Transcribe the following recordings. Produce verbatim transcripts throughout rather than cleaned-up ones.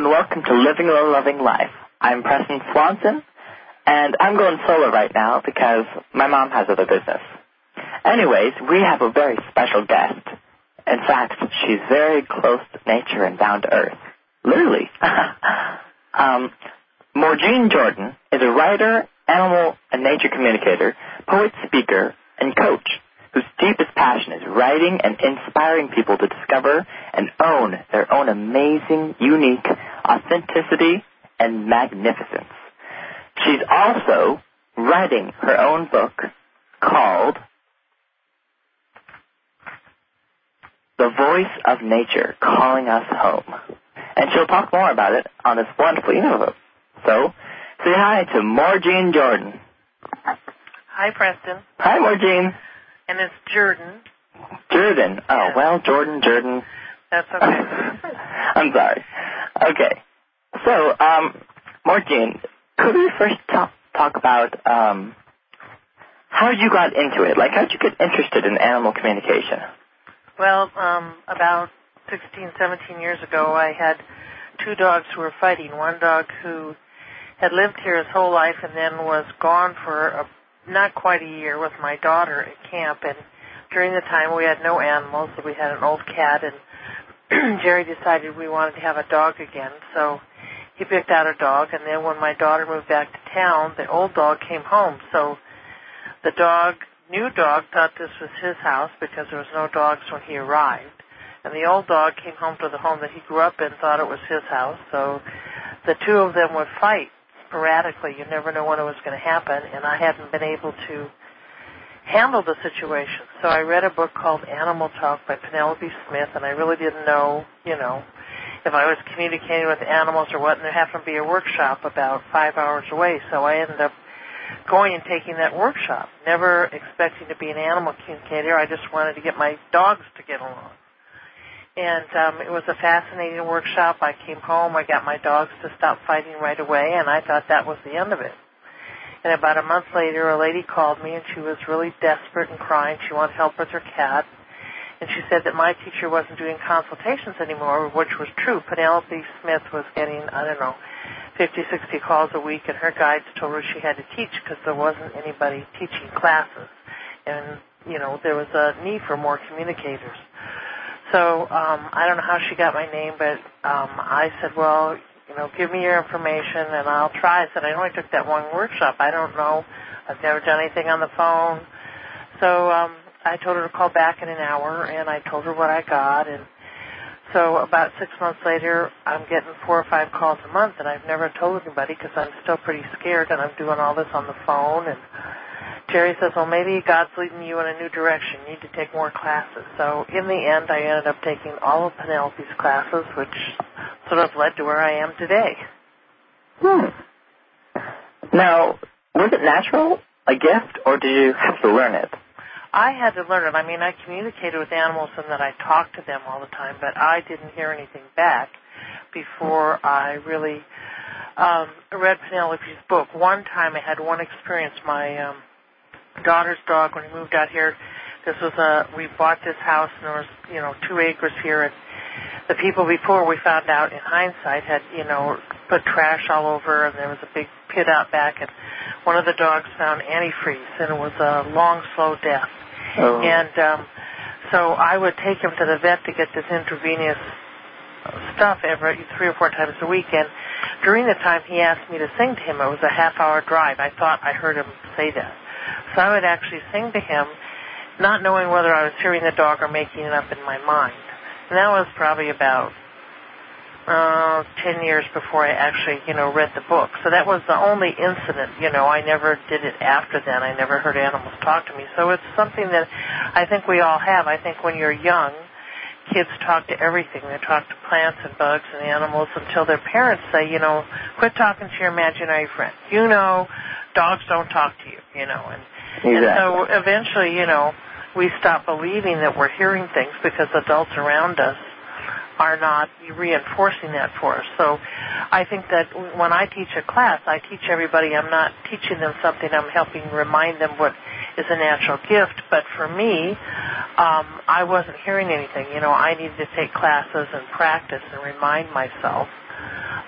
and welcome to Living a Loving Life. I'm Preston Swanson, and I'm going solo right now because my mom has other business. Anyways, we have a very special guest. In fact, she's very close to nature and down to earth. Literally. um, Maureen Jordan is a writer, animal and nature communicator, poet, speaker, and coach whose deepest passion is writing and inspiring people to discover and own their own amazing, unique authenticity and magnificence. She's also writing her own book called The Voice of Nature, Calling Us Home. And she'll talk more about it on this wonderful interview. So, say hi to Maureen Jordan. Hi, Preston. Hi, Maureen. And it's Jordan. Jordan. Oh, yeah. well, Jordan, Jordan. That's okay. I'm sorry. Okay. So, um, Maureen, could we first talk, talk about um, how you got into it? Like, how did you get interested in animal communication? Well, um, about sixteen, seventeen years ago, I had two dogs who were fighting. One dog who had lived here his whole life and then was gone for a not quite a year with my daughter at camp, and during the time we had no animals, so we had an old cat, and Jerry decided we wanted to have a dog again, so he picked out a dog, and then when my daughter moved back to town, the old dog came home, so the dog, new dog, thought this was his house because there was no dogs when he arrived, and the old dog came home to the home that he grew up in, thought it was his house, so the two of them would fight sporadically. You never know when it was going to happen, and I hadn't been able to handle the situation. So I read a book called Animal Talk by Penelope Smith, and I really didn't know, you know, if I was communicating with animals or what, and there happened to be a workshop about five hours away, so I ended up going and taking that workshop, never expecting to be an animal communicator. I just wanted to get my dogs to get along. And um, it was a fascinating workshop. I came home. I got my dogs to stop fighting right away, and I thought that was the end of it. And about a month later, a lady called me, and she was really desperate and crying. She wanted help with her cat. And she said that my teacher wasn't doing consultations anymore, which was true. Penelope Smith was getting, I don't know, fifty, sixty calls a week, and her guides told her she had to teach because there wasn't anybody teaching classes. And, you know, there was a need for more communicators. So um, I don't know how she got my name, but um, I said, well, you know, give me your information, and I'll try. I said, I only took that one workshop. I don't know. I've never done anything on the phone. So um, I told her to call back in an hour, and I told her what I got. And so about six months later, I'm getting four or five calls a month, and I've never told anybody because I'm still pretty scared, and I'm doing all this on the phone. And Jerry says, well, maybe God's leading you in a new direction. You need to take more classes. So in the end, I ended up taking all of Penelope's classes, which sort of led to where I am today. Hmm. Now, was it natural, a gift, or did you have to learn it? I had to learn it. I mean, I communicated with animals and that I talked to them all the time, but I didn't hear anything back before I really um, read Penelope's book. One time I had one experience. My um, daughter's dog, when he moved out here, this was a, we bought this house and there was, you know, two acres here, and the people before, we found out in hindsight, had, you know, put trash all over, and there was a big pit out back, and one of the dogs found antifreeze, and it was a long, slow death. Oh. And um, so I would take him to the vet to get this intravenous stuff every three or four times a week, and during the time he asked me to sing to him. It was a half-hour drive. I thought I heard him say that. So I would actually sing to him, not knowing whether I was hearing the dog or making it up in my mind. And that was probably about uh, ten years before I actually, you know, read the book. So that was the only incident, you know. I never did it after then. I never heard animals talk to me. So it's something that I think we all have. I think when you're young, kids talk to everything. They talk to plants and bugs and animals until their parents say, you know, quit talking to your imaginary friend. You know, dogs don't talk to you, you know. And, exactly. and so eventually, you know, we stop believing that we're hearing things because adults around us are not reinforcing that for us. So I think that when I teach a class, I teach everybody. I'm not teaching them something. I'm helping remind them what is a natural gift. But for me, um, I wasn't hearing anything. You know, I needed to take classes and practice and remind myself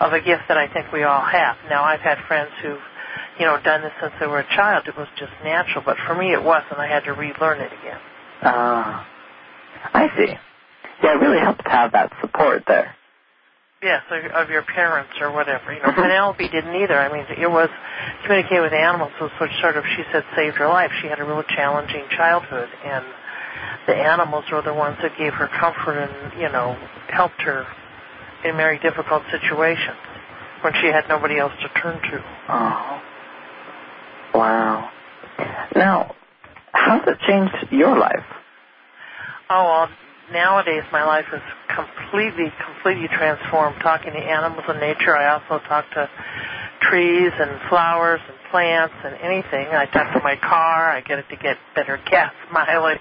of a gift that I think we all have. Now, I've had friends who've, you know, done this since they were a child. It was just natural, but for me it wasn't. I had to relearn it again. Ah, uh, I see. Yeah, it really helped to have that support there. Yes, of your parents or whatever. You know, Penelope didn't either. I mean, it was communicating with animals was sort of, she said, saved her life. She had a real challenging childhood, and the animals were the ones that gave her comfort and, you know, helped her in very difficult situations when she had nobody else to turn to. Oh, wow. Now, how's it changed your life? Oh, well, nowadays my life is completely, completely transformed. Talking to animals and nature, I also talk to trees and flowers and plants and anything. I talk to my car. I get it to get better gas mileage.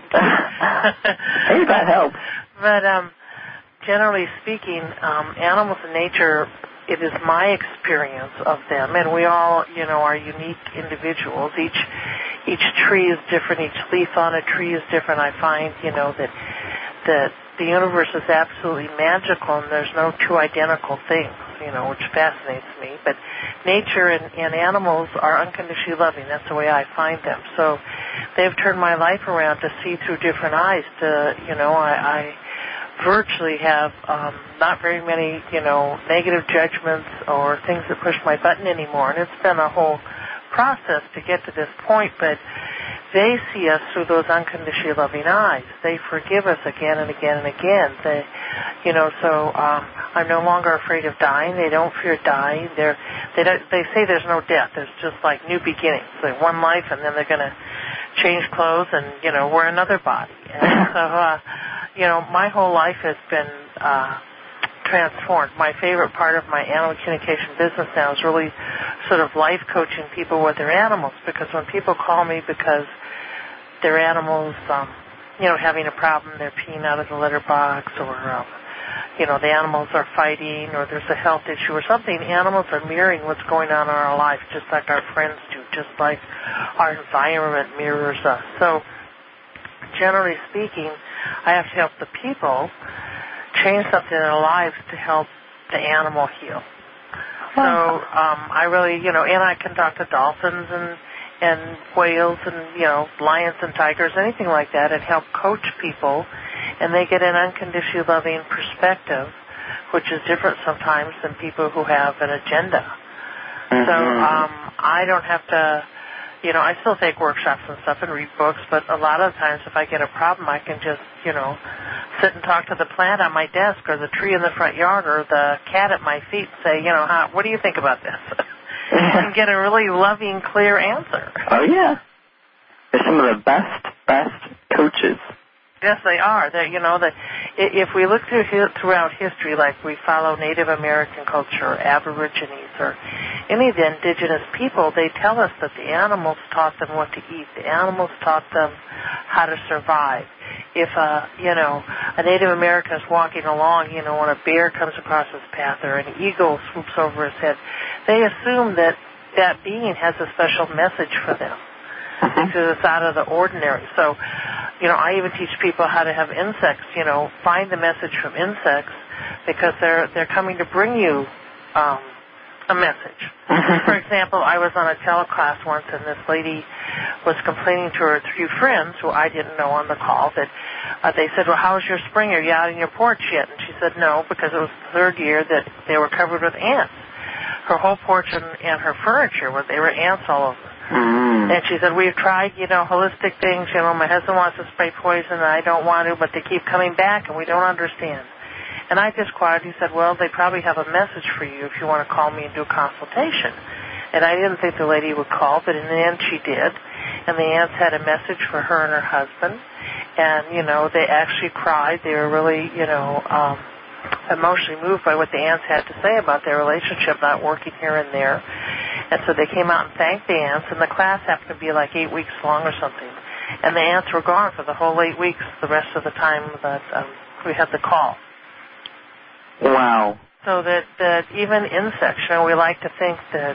Hey, that helps. But um, generally speaking, um, animals and nature, it is my experience of them, and we all, you know, are unique individuals. Each each tree is different. Each leaf on a tree is different. I find, you know, that that the universe is absolutely magical, and there's no two identical things, you know, which fascinates me. But nature and, and animals are unconditionally loving. That's the way I find them. So they've turned my life around to see through different eyes. To, you know, I, I virtually have um, not very many, you know, negative judgments or things that push my button anymore. And it's been a whole process to get to this point, but they see us through those unconditionally loving eyes. They forgive us again and again and again. They, you know, so um, I'm no longer afraid of dying. They don't fear dying. They're, they don't, they say there's no death. There's just like new beginnings. Like one life, and then they're going to change clothes and, you know, wear another body. And so, uh, you know, my whole life has been uh, transformed. My favorite part of my animal communication business now is really sort of life coaching people with their animals, because when people call me because their animals, um, you know, having a problem, they're peeing out of the litter box, or, um, you know, the animals are fighting, or there's a health issue or something, animals are mirroring what's going on in our life, just like our friends do, just like our environment mirrors us. So, generally speaking, I have to help the people change something in their lives to help the animal heal. So um, I really, you know, and I can talk to dolphins and and whales and, you know, lions and tigers, anything like that, and help coach people, and they get an unconditionally loving perspective, which is different sometimes than people who have an agenda. Mm-hmm. So um, I don't have to, you know, I still take workshops and stuff and read books, but a lot of times if I get a problem, I can just, you know, sit and talk to the plant on my desk or the tree in the front yard or the cat at my feet and say, you know, how, what do you think about this? And get a really loving, clear answer. Oh, yeah. They're some of the best, best coaches. Yes, they are. They're, you know, the, if we look through, throughout history, like we follow Native American culture, or Aborigines, or any of the indigenous people, they tell us that the animals taught them what to eat. The animals taught them how to survive. If, uh, you know, a Native American is walking along, you know, when a bear comes across his path or an eagle swoops over his head, they assume that that being has a special message for them, because it's out of the ordinary. So, you know, I even teach people how to have insects, you know, find the message from insects, because they're they're coming to bring you um, a message. For example, I was on a teleclass once, and this lady was complaining to her three friends, who I didn't know on the call, that uh, they said, well, how's your spring? Are you out on your porch yet? And she said no, because it was the third year that they were covered with ants. Her whole porch and, and her furniture, where they were ants all over. Mm. And she said, we've tried, you know, holistic things. You know, my husband wants to spray poison, and I don't want to, but they keep coming back, and we don't understand. And I just quietly said, well, they probably have a message for you if you want to call me and do a consultation. And I didn't think the lady would call, but in the end she did. And the ants had a message for her and her husband. And, you know, they actually cried. They were really, you know, um, emotionally moved by what the ants had to say about their relationship not working here and there. And so they came out and thanked the ants, and the class happened to be like eight weeks long or something. And the ants were gone for the whole eight weeks, the rest of the time that um, we had the call. Wow. So that, that even insects, you know, we like to think that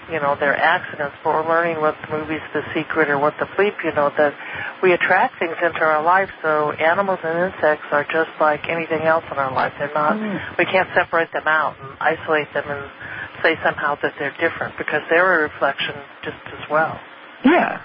you know, they're accidents, but we're learning what the movie's The Secret or What the Bleep, you know, that we attract things into our life. So animals and insects are just like anything else in our life. They're not, mm. we can't separate them out and isolate them and say somehow that they're different because they're a reflection just as well. Yeah.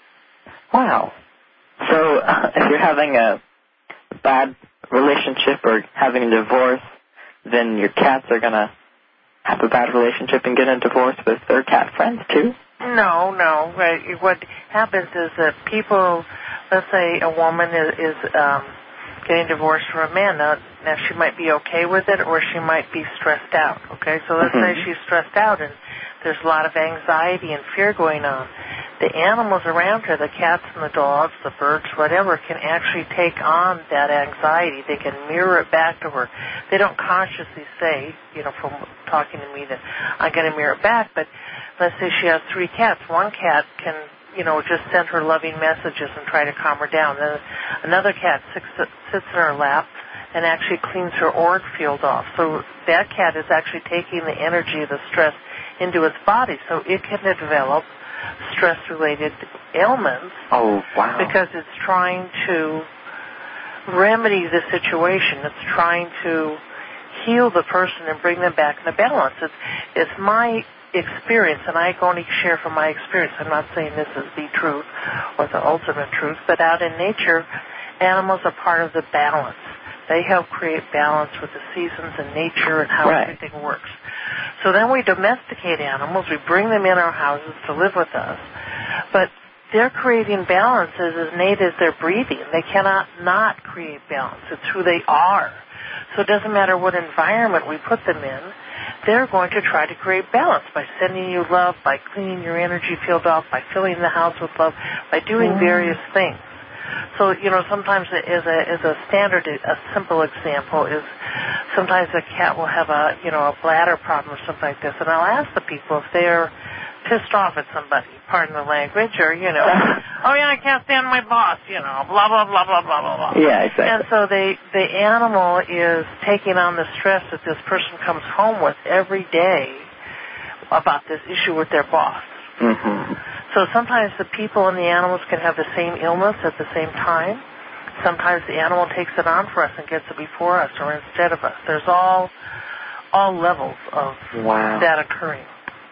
Wow. So uh, if you're having a bad relationship or having a divorce, then your cats are going to have a bad relationship and get a divorce with their cat friends too? No, no. What happens is that people, let's say a woman is, is um, getting divorced from a man. Now, now, she might be okay with it or she might be stressed out, okay? So let's mm-hmm. say she's stressed out and there's a lot of anxiety and fear going on. The animals around her, the cats and the dogs, the birds, whatever, can actually take on that anxiety. They can mirror it back to her. They don't consciously say, you know, from talking to me that I'm going to mirror it back, but let's say she has three cats. One cat can, you know, just send her loving messages and try to calm her down. Then another cat sits, sits in her lap and actually cleans her auric field off. So that cat is actually taking the energy of the stress into its body, so it can develop stress-related ailments. Oh, wow. Because it's trying to remedy the situation. It's trying to heal the person and bring them back into balance. It's, it's my experience, and I can only share from my experience. I'm not saying this is the truth or the ultimate truth, but out in nature, animals are part of the balance. They help create balance with the seasons and nature and how right. everything works. So then we domesticate animals. We bring them in our houses to live with us. But they're creating balance as innate as they're breathing. They cannot not create balance. It's who they are. So it doesn't matter what environment we put them in. They're going to try to create balance by sending you love, by cleaning your energy field off, by filling the house with love, by doing mm. various things. So, you know, sometimes as a, as a standard, a simple example is sometimes a cat will have a, you know, a bladder problem or something like this. And I'll ask the people if they're pissed off at somebody, pardon the language, or, you know, oh, yeah, I can't stand my boss, you know, blah, blah, blah, blah, blah, blah, blah. Yeah, exactly. And so they, the animal is taking on the stress that this person comes home with every day about this issue with their boss. Mm-hmm. So sometimes the people and the animals can have the same illness at the same time. Sometimes the animal takes it on for us and gets it before us or instead of us. There's all all levels of wow. that occurring.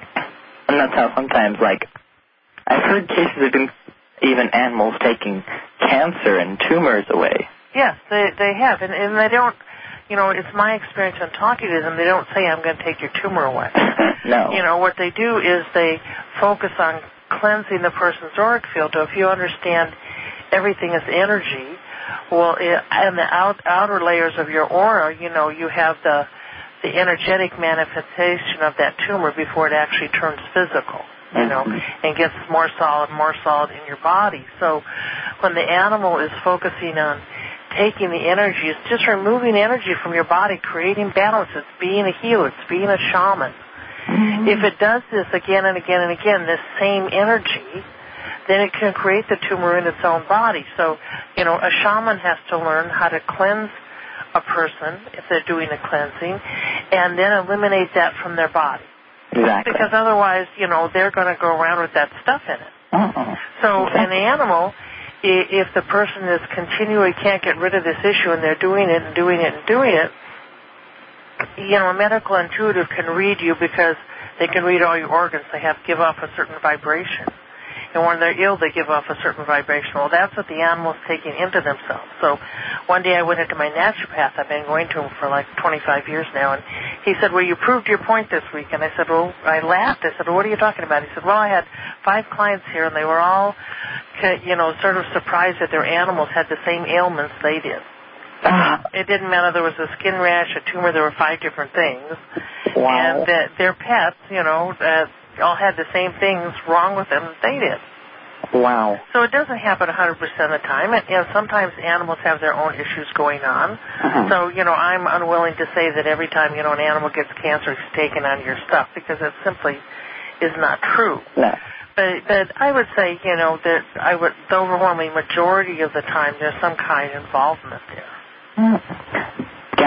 And that's how sometimes, like, I've heard cases of even animals taking cancer and tumors away. Yes, they they have. And, and they don't, you know, it's my experience in talking to them, they don't say, I'm going to take your tumor away. No. You know, what they do is they focus on cleansing the person's auric field. So if you understand everything is energy, well, it, and the out, outer layers of your aura, you know, you have the the energetic manifestation of that tumor before it actually turns physical, you know, mm-hmm. and gets more solid, more solid in your body. So when the animal is focusing on taking the energy, it's just removing energy from your body, creating balance. It's being a healer. It's being a shaman. Mm-hmm. If it does this again and again and again, this same energy, then it can create the tumor in its own body. So, you know, a shaman has to learn how to cleanse a person if they're doing a cleansing and then eliminate that from their body. Exactly. Because otherwise, you know, they're going to go around with that stuff in it. Uh-uh. So exactly. an animal, if the person is continually can't get rid of this issue and they're doing it and doing it and doing it, you know, a medical intuitive can read you because they can read all your organs. They have to give off a certain vibration. And when they're ill, they give off a certain vibration. Well, that's what the animal's taking into themselves. So one day I went into my naturopath. I've been going to him for like twenty-five years now. And he said, well, you proved your point this week. And I said, well, I laughed. I said, well, what are you talking about? He said, well, I had five clients here, and they were all, you know, sort of surprised that their animals had the same ailments they did. Uh, it didn't matter. There was a skin rash, a tumor. There were five different things. Wow. And uh, their pets, you know, uh, all had the same things wrong with them that they did. Wow. So it doesn't happen one hundred percent of the time. And, you know, sometimes animals have their own issues going on. Uh-huh. So, you know, I'm unwilling to say that every time, you know, an animal gets cancer, it's taken on your stuff, because it simply is not true. No. But, but I would say, you know, that I would, the overwhelming majority of the time, there's some kind of involvement there. Mm.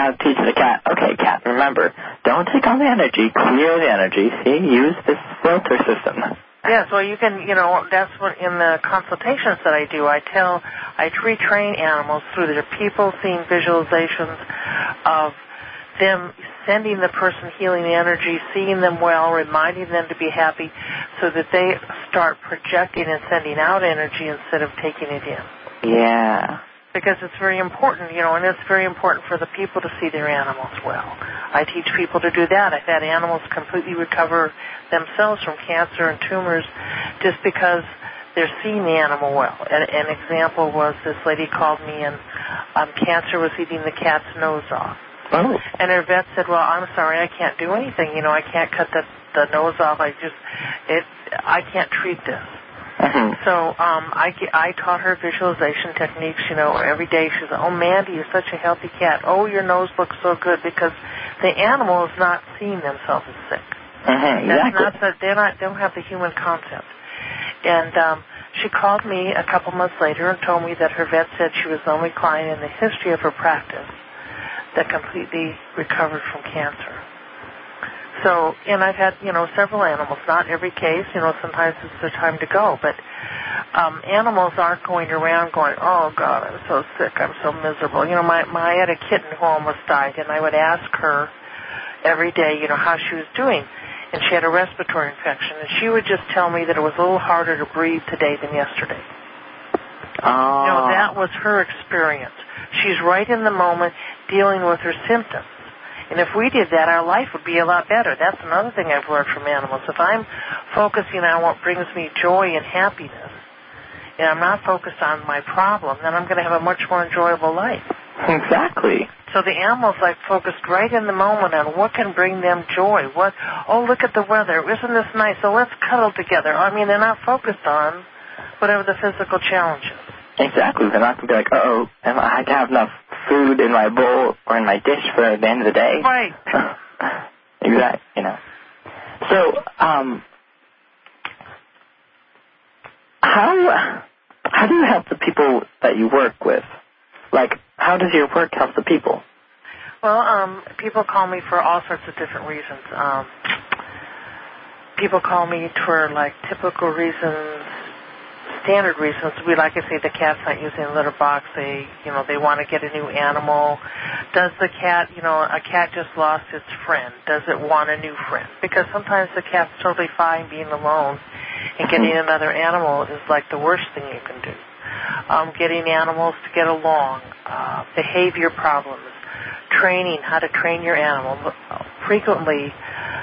gotta teach the cat, okay, cat, remember, don't take on the energy, clear the energy, see, use this filter system. Yes, well, you can, you know, that's what in the consultations that I do, I tell, I retrain animals through their people seeing visualizations of them sending the person healing the energy, seeing them well, reminding them to be happy, so that they start projecting and sending out energy instead of taking it in. Yeah. Because it's very important, you know, and it's very important for the people to see their animals well. I teach people to do that. I've had animals completely recover themselves from cancer and tumors just because they're seeing the animal well. An, an example was this lady called me and um, cancer was eating the cat's nose off. Oh. And her vet said, well, I'm sorry, I can't do anything. You know, I can't cut the, the nose off. I just, it, I can't treat this. Mm-hmm. So um, I, I taught her visualization techniques, you know, every day. She said, oh, Mandy, you're such a healthy cat. Oh, your nose looks so good, because the animal is not seeing themselves as sick. Mm-hmm, That's exactly. not the, they're not, they don't have the human concept. And um, she called me a couple months later and told me that her vet said she was the only client in the history of her practice that completely recovered from cancer. So, and I've had, you know, several animals, not every case, you know, sometimes it's their time to go, but um, animals aren't going around going, oh, God, I'm so sick, I'm so miserable. You know, my, my, I had a kitten who almost died, and I would ask her every day, you know, how she was doing, and she had a respiratory infection, and she would just tell me that it was a little harder to breathe today than yesterday. Oh. You know, that was her experience. She's right in the moment dealing with her symptoms. And if we did that, our life would be a lot better. That's another thing I've learned from animals. If I'm focusing on what brings me joy and happiness, and I'm not focused on my problem, then I'm going to have a much more enjoyable life. Exactly. So the animals, like, focused right in the moment on what can bring them joy. What? Oh, look at the weather. Isn't this nice? So let's cuddle together. I mean, they're not focused on whatever the physical challenge is. Exactly. They're not going to be like, uh-oh, am I, I have enough food in my bowl or in my dish for the end of the day. Right. Exactly, you know. So, um, how, how do you help the people that you work with? Like, how does your work help the people? Well, um, people call me for all sorts of different reasons. Um, people call me for, like, typical reasons, standard reasons. We, like I say, the cat's not using a litter box. They, you know, they want to get a new animal. Does the cat, you know, a cat just lost its friend. Does it want a new friend? Because sometimes the cat's totally fine being alone, and getting another animal is like the worst thing you can do. Um, getting animals to get along, uh, behavior problems, training, how to train your animal. Frequently,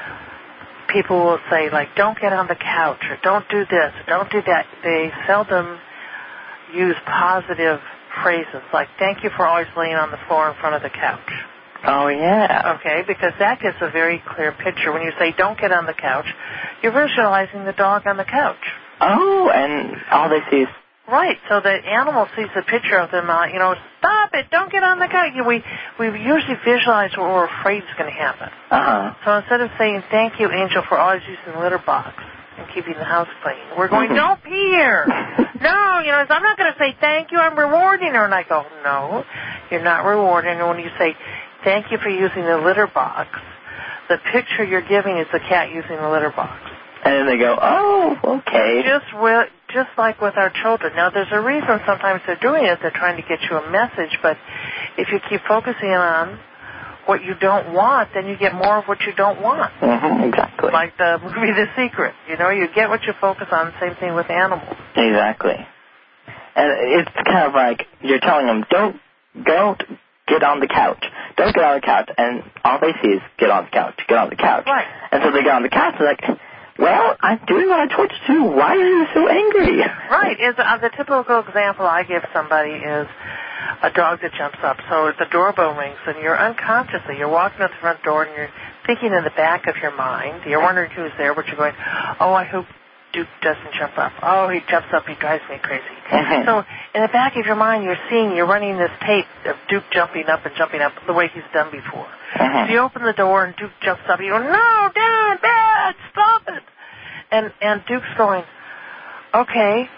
people will say, like, don't get on the couch, or don't do this, or don't do that. They seldom use positive phrases, like, thank you for always laying on the floor in front of the couch. Oh, yeah. Okay, because that gives a very clear picture. When you say, don't get on the couch, you're visualizing the dog on the couch. Oh, and all they see is... Right, so the animal sees the picture of them, uh, you know, stop it, don't get on the couch. We, we usually visualize what we're afraid is going to happen. Uh-huh. So instead of saying, thank you, Angel, for always using the litter box and keeping the house clean, we're going, don't pee here. No, you know, I'm not going to say thank you, I'm rewarding her. And I go, no, you're not rewarding her. When you say, thank you for using the litter box, the picture you're giving is the cat using the litter box. And then they go, oh, okay. Just with, just like with our children. Now, there's a reason sometimes they're doing it. They're trying to get you a message. But if you keep focusing on what you don't want, then you get more of what you don't want. Mm-hmm, exactly. Like the movie The Secret. You know, you get what you focus on. Same thing with animals. Exactly. And it's kind of like you're telling them, don't, don't get on the couch. Don't get on the couch. And all they see is get on the couch, get on the couch. Right. And so they get on the couch, they're like... Well, I'm doing what I told you to do. Why are you so angry? Right. Is, uh, the typical example I give somebody is a dog that jumps up. So the doorbell rings, and you're unconsciously, you're walking out the front door, and you're thinking in the back of your mind, you're wondering who's there, but you're going, oh, I hope Duke doesn't jump up. Oh, he jumps up, he drives me crazy. Mm-hmm. So in the back of your mind, you're seeing, you're running this tape of Duke jumping up and jumping up the way he's done before. Mm-hmm. So you open the door, and Duke jumps up, and you go, no, Dad, Dad, stop it. And, and Duke's going, okay,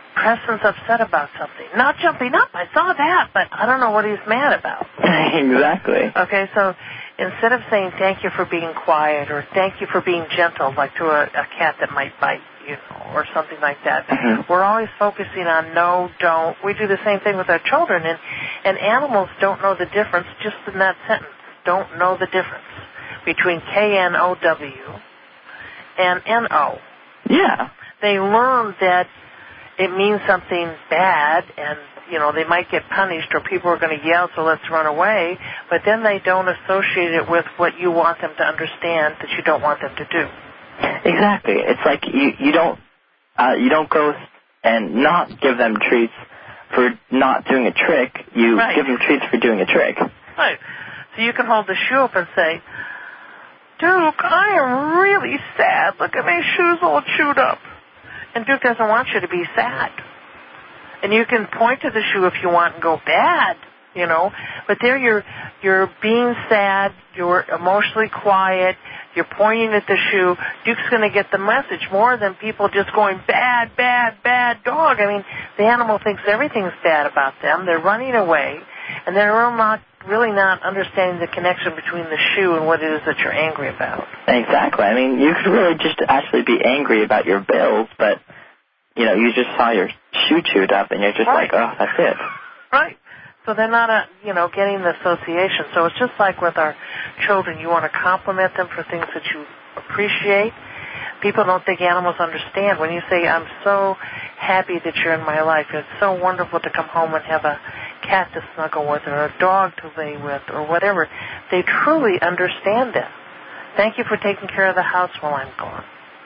Preston's upset about something. Not jumping up, I saw that, but I don't know what he's mad about. Exactly. Okay, so instead of saying thank you for being quiet or thank you for being gentle, like to a, a cat that might bite, you know, or something like that, mm-hmm. we're always focusing on no, don't. We do the same thing with our children, and, and animals don't know the difference just in that sentence. Don't know the difference between K N O W and N O. Yeah. They learn that it means something bad, and, you know, they might get punished or people are going to yell, so let's run away, but then they don't associate it with what you want them to understand that you don't want them to do. Exactly. It's like you, you don't uh, you don't go and not give them treats for not doing a trick. You right. give them treats for doing a trick. Right. So you can hold the shoe up and say, Duke, I am really sad. Look at my shoes all chewed up. And Duke doesn't want you to be sad. And you can point to the shoe if you want and go, bad, you know. But there you're, you're being sad, you're emotionally quiet, you're pointing at the shoe. Duke's going to get the message more than people just going, bad, bad, bad dog. I mean, the animal thinks everything's bad about them. They're running away, and they're not, really not understanding the connection between the shoe and what it is that you're angry about. Exactly. I mean, you could really just actually be angry about your bills, but, you know, you just saw your shoe chewed up, and you're just right. like, oh, that's it. Right. So they're not, a, you know, getting the association. So it's just like with our children. You want to compliment them for things that you appreciate. People don't think animals understand. When you say, I'm so happy that you're in my life, it's so wonderful to come home and have a cat to snuggle with or a dog to lay with or whatever, they truly understand that. Thank you for taking care of the house while I'm gone.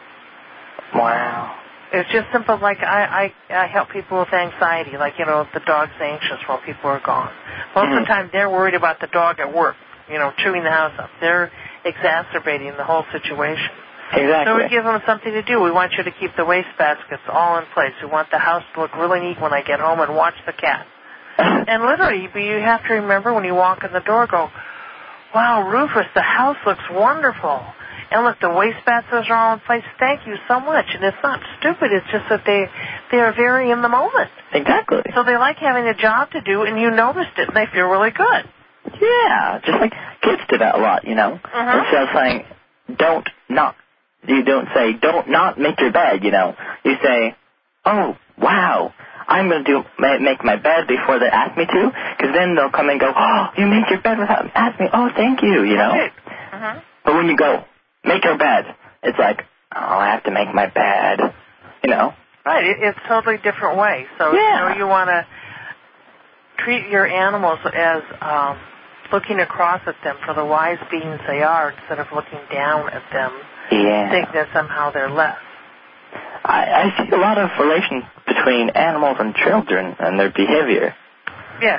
Wow. It's just simple, like I, I, I help people with anxiety, like, you know, if the dog's anxious while people are gone. Most mm-hmm. of the time they're worried about the dog at work, you know, chewing the house up. They're exacerbating the whole situation. Exactly. So we give them something to do. We want you to keep the wastebaskets all in place. We want the house to look really neat when I get home and watch the cat. And literally, you have to remember when you walk in the door, go, wow, Rufus, the house looks wonderful. And look, the wastebaskets are all in place. Thank you so much. And it's not stupid. It's just that they, they are very in the moment. Exactly. So they like having a job to do, and you noticed it, and they feel really good. Yeah, just like kids do that a lot, you know. Mm-hmm. Instead of saying, don't not, you don't say, don't not make your bed, you know. You say, oh, wow, I'm going to do make my bed before they ask me to, because then they'll come and go, oh, you made your bed without asking me. Oh, thank you, you know. Right. Mm-hmm. But when you go, make your bed, it's like, oh, I have to make my bed, you know. Right, it, it's a totally different way. So, yeah. you know, you want to treat your animals as um, looking across at them for the wise beings they are instead of looking down at them. Yeah. Think that somehow they're less. I, I see a lot of relation between animals and children and their behavior. Yeah.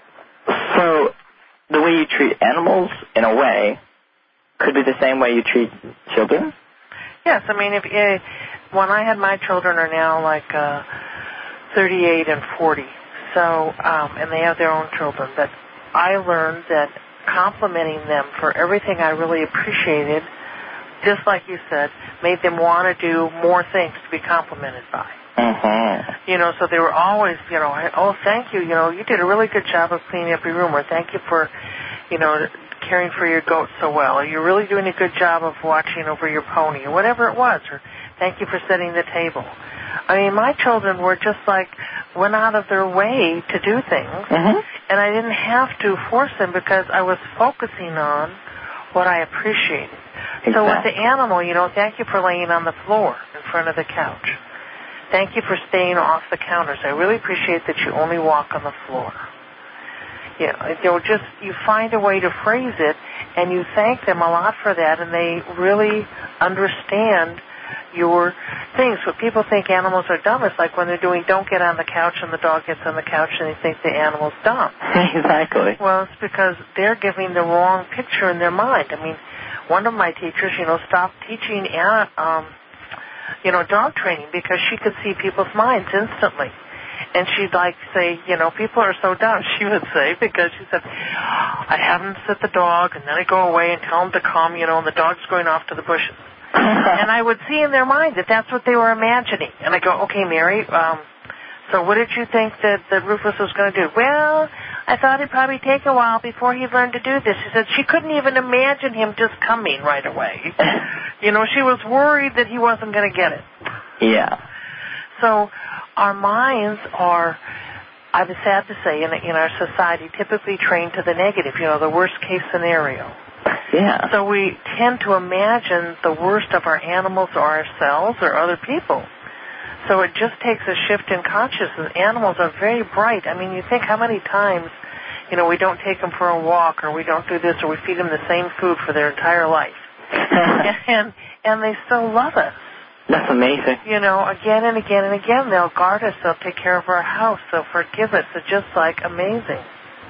So the way you treat animals, in a way, could be the same way you treat children? Yes. I mean, if uh, when I had my children are now like uh, thirty-eight and forty, so um, and they have their own children. But I learned that complimenting them for everything I really appreciated, just like you said, made them want to do more things to be complimented by. Mm-hmm. You know, so they were always, you know, oh, thank you, you know, you did a really good job of cleaning up your room, or thank you for, you know, caring for your goat so well, or you're really doing a good job of watching over your pony, or whatever it was, or thank you for setting the table. I mean, my children were just like, went out of their way to do things, mm-hmm. and I didn't have to force them because I was focusing on what I appreciated. Exactly. So with the animal, you know, thank you for laying on the floor in front of the couch. Thank you for staying off the counters. I really appreciate that you only walk on the floor. You know, you know, just you find a way to phrase it, and you thank them a lot for that, and they really understand your things. What people think animals are dumb is like when they're doing don't get on the couch and the dog gets on the couch and they think the animal's dumb. Exactly. Well, it's because they're giving the wrong picture in their mind. I mean, one of my teachers, you know, stopped teaching, um, you know, dog training because she could see people's minds instantly. And she'd like say, you know, people are so dumb, she would say, because she said, I have them sit the dog, and then I go away and tell them to come, you know, and the dog's going off to the bushes. And I would see in their mind that that's what they were imagining. And I go, okay, Mary, um, So what did you think that, that Rufus was going to do? Well, I thought it'd probably take a while before he learned to do this. She said she couldn't even imagine him just coming right away. You know, she was worried that he wasn't going to get it. Yeah. So our minds are, I'm sad to say, in, in our society, typically trained to the negative, you know, the worst case scenario. Yeah. So we tend to imagine the worst of our animals or ourselves or other people. So it just takes a shift in consciousness. Animals are very bright. I mean, you think how many times, you know, we don't take them for a walk or we don't do this or we feed them the same food for their entire life. and and they still love us. That's amazing. You know, again and again and again, they'll guard us. They'll take care of our house. They'll forgive us. It's just like amazing.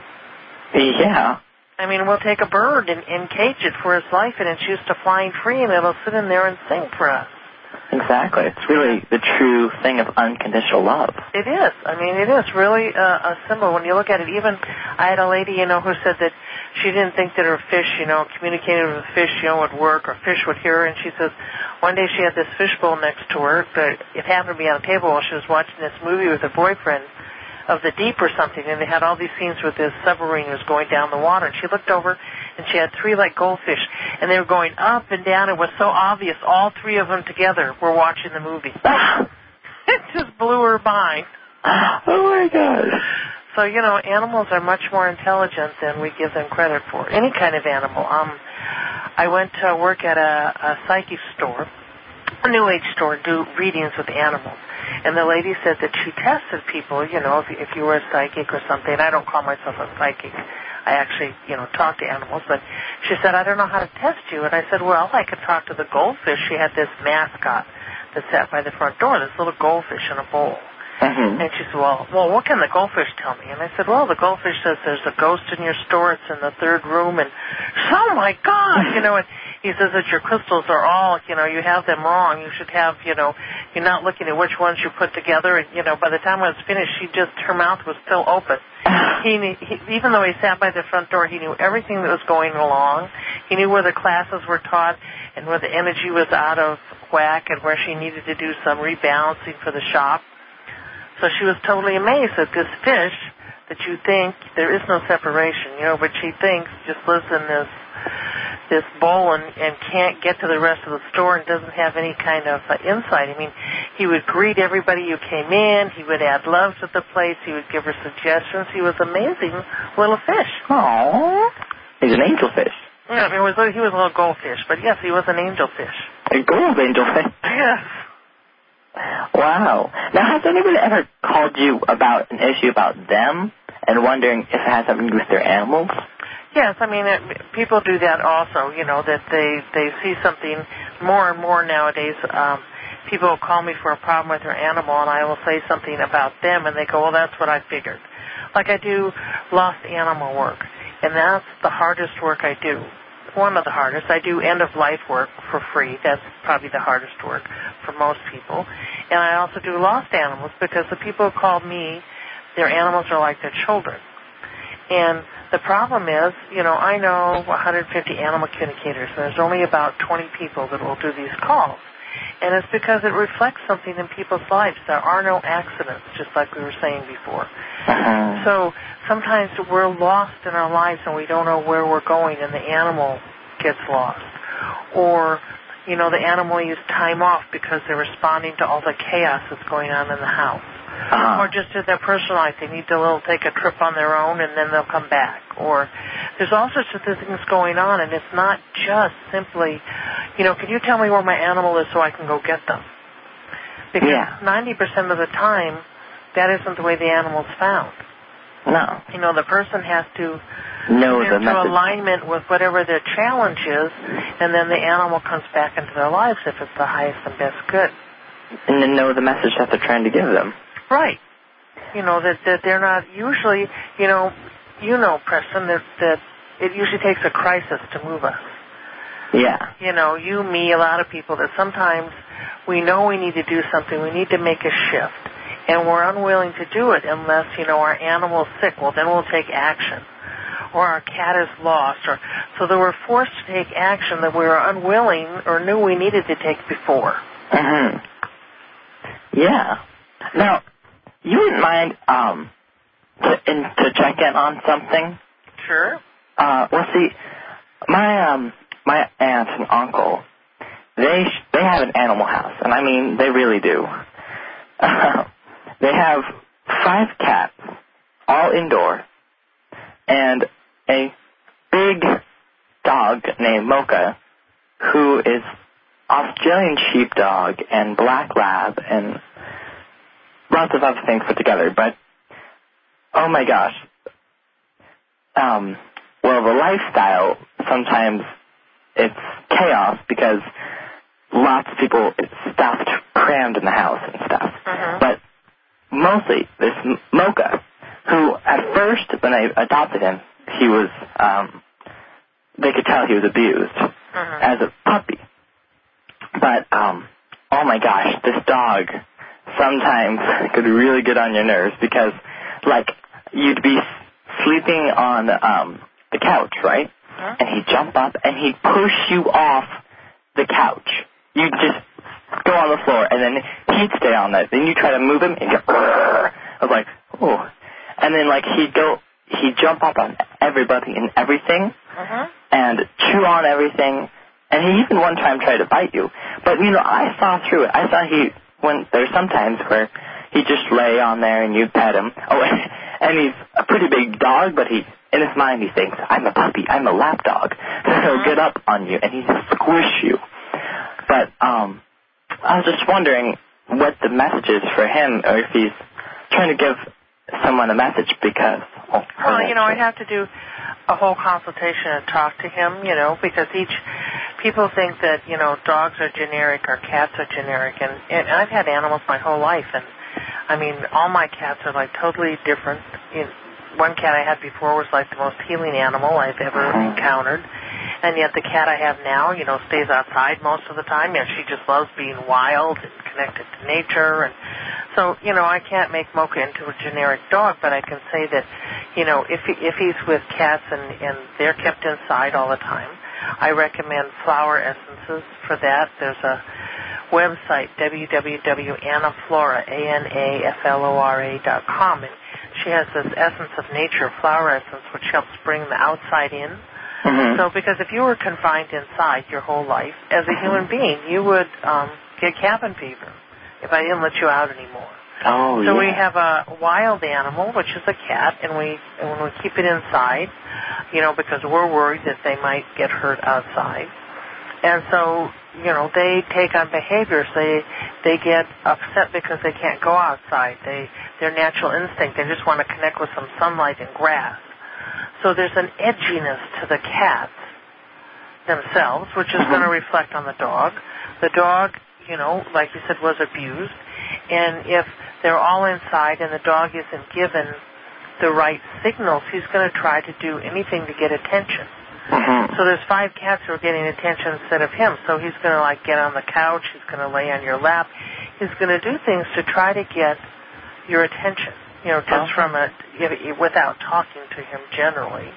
Yeah. I mean, we'll take a bird and, and cage it for its life, and it's used to flying free, and it'll sit in there and sing for us. Exactly. It's really the true thing of unconditional love. It is. I mean, it is really a, a symbol. When you look at it, even I had a lady, you know, who said that she didn't think that her fish, you know, communicated with fish, you know, would work, or fish would hear her. And she says one day she had this fishbowl next to her, but it happened to be on a table while she was watching this movie with her boyfriend of the deep or something, and they had all these scenes with this submarine was going down the water. And she looked over, and she had three, like, goldfish, and they were going up and down. It was so obvious. All three of them together were watching the movie. It just blew her mind. Oh, my God. So, you know, animals are much more intelligent than we give them credit for. Any kind of animal. Um, I went to work at a, a psychic store, a New Age store, do readings with animals. And the lady said that she tested people, you know, if, if you were a psychic or something. I don't call myself a psychic. I actually, you know, talk to animals. But she said, I don't know how to test you. And I said, well, I could talk to the goldfish. She had this mascot that sat by the front door, this little goldfish in a bowl. Mm-hmm. And she said, well, well, what can the goldfish tell me? And I said, well, the goldfish says there's a ghost in your store. It's in the third room. And, oh, my God, you know, and he says that your crystals are all, you know, you have them wrong. You should have, you know, you're not looking at which ones you put together. And, you know, by the time I was finished, she just, her mouth was still open. He, he, even though he sat by the front door, he knew everything that was going along. He knew where the classes were taught and where the energy was out of whack and where she needed to do some rebalancing for the shop. So she was totally amazed that this fish that you think there is no separation, you know, but she thinks just lives in this this bowl and, and can't get to the rest of the store and doesn't have any kind of uh, insight. I mean, he would greet everybody who came in. He would add love to the place. He would give her suggestions. He was an amazing little fish. Aww. He's an angelfish. Yeah, I mean, it was, he was a little goldfish, but yes, he was an angelfish. A gold angelfish? Yes. Wow. Now, has anybody ever called you about an issue about them and wondering if it has something to do with their animals? Yes, I mean, it, people do that also, you know, that they, they see something more and more nowadays. Um, people will call me for a problem with their animal, and I will say something about them, and they go, well, that's what I figured. Like I do lost animal work, and that's the hardest work I do. One of the hardest. I do end-of-life work for free. That's probably the hardest work for most people. And I also do lost animals because the people who call me, their animals are like their children. And the problem is, you know, I know one hundred fifty animal communicators, and there's only about twenty people that will do these calls. And it's because it reflects something in people's lives. There are no accidents, just like we were saying before. Uh-huh. So sometimes we're lost in our lives and we don't know where we're going, and the animal gets lost. Or, you know, the animal needs time off because they're responding to all the chaos that's going on in the house. Uh-huh. Or just in their personal life, they need to little take a trip on their own and then they'll come back. Or there's all sorts of things going on, and it's not just simply, you know, can you tell me where my animal is so I can go get them? Because yeah. ninety percent of the time, that isn't the way the animal's found. No. You know, the person has to know get the into message. alignment with whatever their challenge is, and then the animal comes back into their lives if it's the highest and best good. And then know the message that they're trying to give them. Right. You know, that, that they're not usually, you know, you know, Preston, that, that it usually takes a crisis to move us. Yeah. You know, you, me, a lot of people, that sometimes we know we need to do something, we need to make a shift, and we're unwilling to do it unless, you know, our animal's sick. Well, then we'll take action. Or our cat is lost. Or so that we're forced to take action that we were unwilling or knew we needed to take before. Mm-hmm. Yeah. Now, you wouldn't mind um, to, in, to check in on something? Sure. Uh, well, see, my um, my aunt and uncle, they they have an animal house, and I mean, they really do. Uh, they have five cats, all indoor, and a big dog named Mocha, who is Australian sheepdog and black lab and lots of other things put together. But, oh my gosh, um, well, the lifestyle, sometimes it's chaos because lots of people, it's stuffed, crammed in the house and stuff. Mm-hmm. But mostly this Mocha, who at first, when I adopted him, he was, um, they could tell he was abused mm-hmm. as a puppy. But, um, oh my gosh, this dog sometimes could really get on your nerves because, like, you'd be sleeping on um, the couch, right? Huh? And he'd jump up and he'd push you off the couch. You'd just go on the floor and then he'd stay on that. Then you try to move him and go, I was like, oh. And then, like, he'd go, he'd jump up on everybody and everything uh-huh. and chew on everything. And he even one time tried to bite you. But, you know, I saw through it. I saw he, when there's sometimes where he'd just lay on there and you'd pet him. Oh, and he's a pretty big dog, but he, in his mind he thinks, I'm a puppy, I'm a lap dog. So he'll get up on you and he'll squish you. But um, I was just wondering what the message is for him, or if he's trying to give someone a message because... Oh, well, you know, I'd have to do a whole consultation and talk to him, you know, because each... People think that, you know, dogs are generic or cats are generic, and, and I've had animals my whole life, and, I mean, all my cats are, like, totally different. You know, one cat I had before was, like, the most healing animal I've ever encountered, and yet the cat I have now, you know, stays outside most of the time. You know, she just loves being wild and connected to nature, and so, you know, I can't make Mocha into a generic dog, but I can say that, you know, if he, if he's with cats and, and they're kept inside all the time, I recommend flower essences for that. There's a website, w w w dot anna flora, A N A F L O R A dot com, and she has this essence of nature, flower essence, which helps bring the outside in. Mm-hmm. So because if you were confined inside your whole life, as a human being, you would um, get cabin fever if I didn't let you out anymore. Oh, so yeah. we have a wild animal, which is a cat, and we and when we keep it inside, you know, because we're worried that they might get hurt outside. And so, you know, they take on behaviors. They they get upset because they can't go outside. They their natural instinct, they just want to connect with some sunlight and grass. So there's an edginess to the cats themselves, which is going to reflect on the dog. The dog, you know, like you said, was abused. And if they're all inside and the dog isn't given the right signals, he's going to try to do anything to get attention. Mm-hmm. So there's five cats who are getting attention instead of him. So he's going to, like, get on the couch. He's going to lay on your lap. He's going to do things to try to get your attention, you know, just uh-huh. from a, without talking to him generally.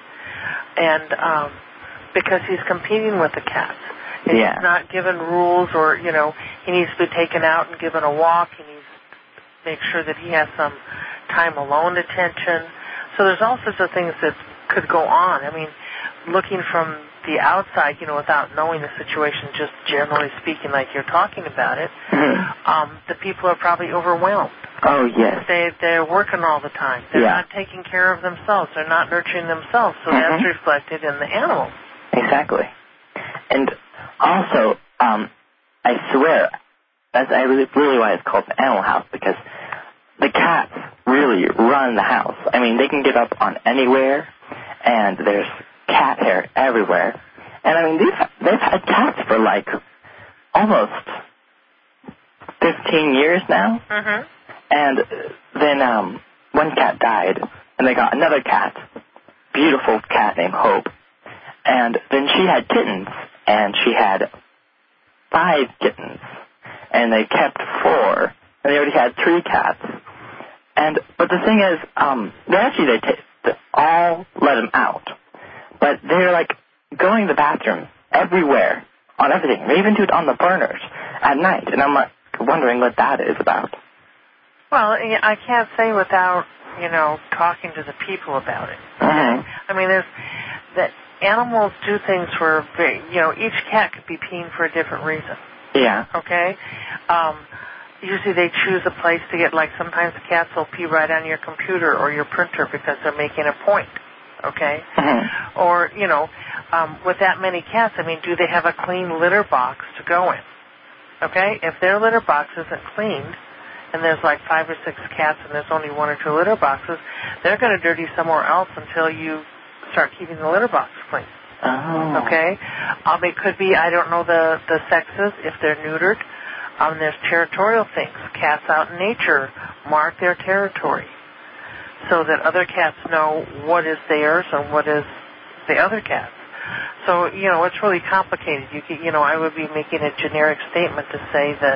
And um, because he's competing with the cats. And yeah. he's not given rules or, you know, he needs to be taken out and given a walk. He needs to make sure that he has some time alone attention. So there's all sorts of things that could go on. I mean, looking from the outside, you know, without knowing the situation, just generally speaking, like you're talking about it, mm-hmm. um, the people are probably overwhelmed. Oh, yes. They, they're working all the time. They're yeah. not taking care of themselves. They're not nurturing themselves. So mm-hmm. that's reflected in the animals. Exactly. And also, um, I swear, that's I really, really why it's called the animal house, because the cats really run the house. I mean, they can get up on anywhere, and there's cat hair everywhere. And I mean, they've, they've had cats for like almost fifteen years now. Mm-hmm. And then um, one cat died, and they got another cat, beautiful cat named Hope. And then she had kittens, and she had five kittens, and they kept four, and they already had three cats. And but the thing is, um, they actually they, t- they all let them out, but they're like going to the bathroom everywhere on everything. They even do it on the burners at night, and I'm like wondering what that is about. Well, I can't say without, you know, talking to the people about it. Mm-hmm. I mean, there's that animals do things for, you know, each cat could be peeing for a different reason. Yeah. Okay? Um, usually they choose a place to get, like sometimes the cats will pee right on your computer or your printer because they're making a point. Okay? Mm-hmm. Or, you know, um, with that many cats, I mean, do they have a clean litter box to go in? Okay? If their litter box isn't cleaned, and there's like five or six cats and there's only one or two litter boxes, they're going to dirty somewhere else until you start keeping the litter box clean. Oh. Okay? Um, it could be, I don't know the, the sexes, if they're neutered. Um, there's territorial things. Cats out in nature mark their territory so that other cats know what is theirs and what is the other cat's. So, you know, it's really complicated. You can, you know, I would be making a generic statement to say that,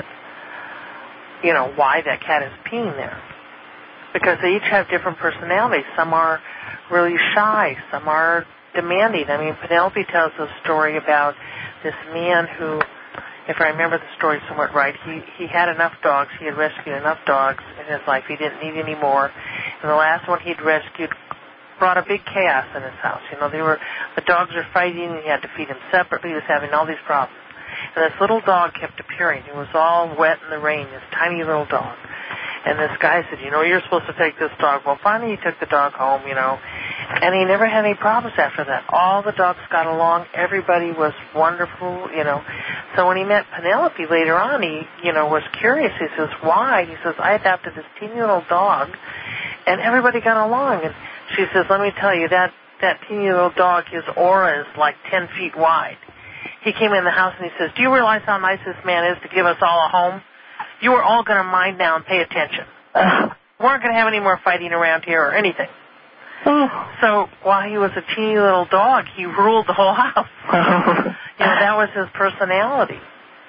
you know, why that cat is peeing there. Because they each have different personalities. Some are really shy. Some are demanding. I mean, Penelope tells a story about this man who, if I remember the story somewhat right, he, he had enough dogs. He had rescued enough dogs in his life. He didn't need any more. And the last one he'd rescued brought a big chaos in his house. You know, they were, the dogs were fighting, and he had to feed them separately. He was having all these problems. And this little dog kept appearing. He was all wet in the rain, this tiny little dog. And this guy said, you know, you're supposed to take this dog. Well, finally he took the dog home, you know, and he never had any problems after that. All the dogs got along. Everybody was wonderful, you know. So when he met Penelope later on, he, you know, was curious. He says, why? He says, I adopted this teeny little dog, and everybody got along. And she says, let me tell you, that, that teeny little dog, his aura is like ten feet wide. He came in the house and he says, do you realize how nice this man is to give us all a home? You are all going to mind now and pay attention. Uh, we aren't going to have any more fighting around here or anything. Oh. So while he was a teeny little dog, he ruled the whole house. You know, that was his personality.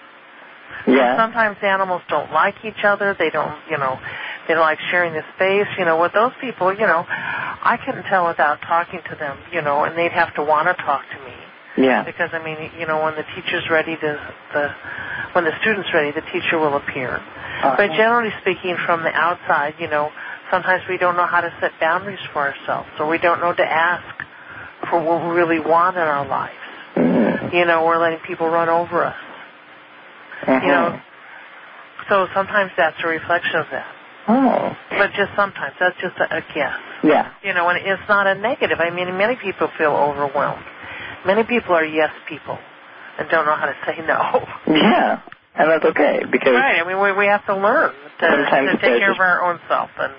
Yeah. So sometimes animals don't like each other. They don't, you know, they don't like sharing the space. You know, with those people, you know, I couldn't tell without talking to them, you know, and they'd have to want to talk to me. Yeah. Because, I mean, you know, when the teacher's ready to, the, when the student's ready, the teacher will appear. Uh-huh. But generally speaking, from the outside, you know, sometimes we don't know how to set boundaries for ourselves, or we don't know to ask for what we really want in our lives. Mm-hmm. You know, we're letting people run over us. Mm-hmm. You know, so sometimes that's a reflection of that. Oh. But just sometimes. That's just a, a guess. Yeah. You know, and it's not a negative. I mean, many people feel overwhelmed. Many people are yes people and don't know how to say no. Yeah, and that's okay because right. I mean, we we have to learn to, to take care of our own self. And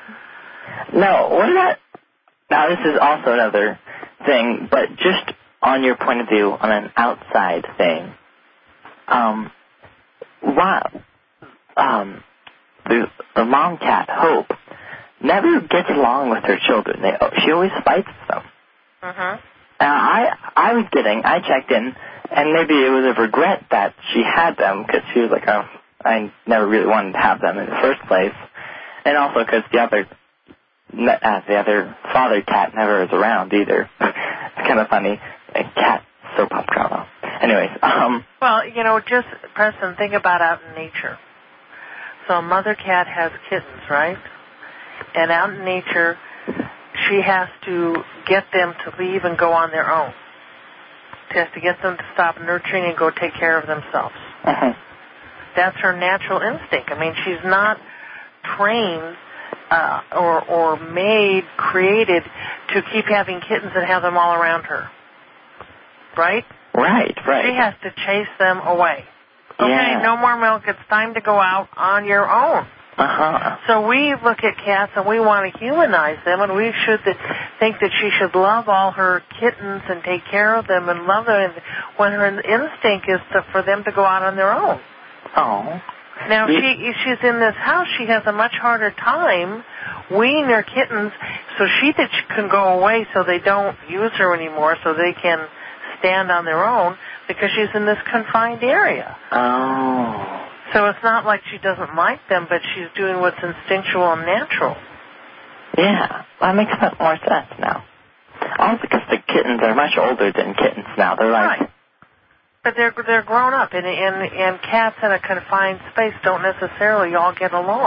no, what about now? This is also another thing, but just on your point of view, on an outside thing, um, why um, the the mom cat Hope never gets along with her children. They, she always fights them. Mhm. Now, I I was getting, I checked in, and maybe it was a regret that she had them, because she was like, oh, I never really wanted to have them in the first place, and also because the other, uh, the other father cat never is around either. It's kind of funny. A cat soap opera drama. Anyways, um... Well, you know, just, Preston, think about out in nature. So a mother cat has kittens, right? And out in nature, she has to get them to leave and go on their own. She has to get them to stop nurturing and go take care of themselves. Uh-huh. That's her natural instinct. I mean, she's not trained uh, or, or made, created to keep having kittens and have them all around her. Right? Right, right. She has to chase them away. Okay, yeah. No more milk. It's time to go out on your own. Uh-huh. So we look at cats and we want to humanize them, and we should think that she should love all her kittens and take care of them and love them, when her instinct is to, for them to go out on their own. Oh. Now, if, she, if she's in this house, she has a much harder time weaning her kittens, so she that she can go away so they don't use her anymore, so they can stand on their own, because she's in this confined area. Oh. So it's not like she doesn't like them, but she's doing what's instinctual and natural. Yeah, that makes more sense now. Also because the kittens are much older than kittens now. They're like... Right. But they're, they're grown up, and, and, and cats in a confined space don't necessarily all get along.